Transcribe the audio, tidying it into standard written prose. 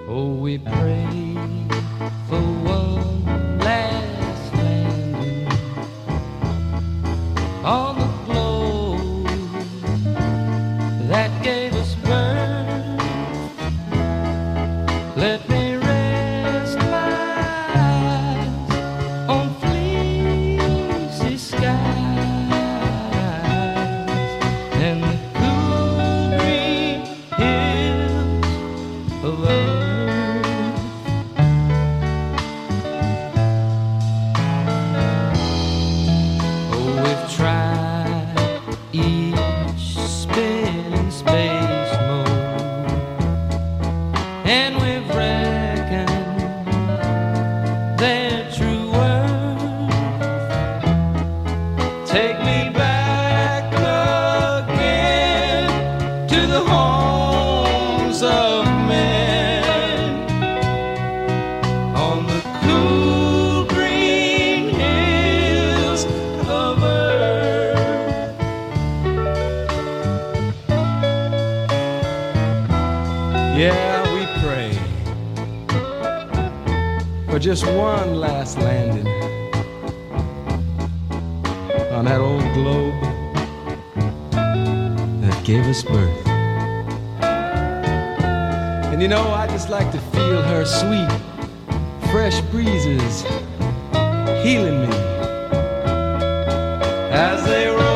Oh, we pray for one last landing on the globe that gave us birth. Let me rest my eyes on fleecy skies and the cool green hills of earth. Each spinning space mode, and we've reckoned their true worth. Take me back again to the homes of men on the cool green hills of earth. Yeah, we pray for just one last landing on that old globe that gave us birth. And you know, I just like to feel her sweet, fresh breezes healing me as they roll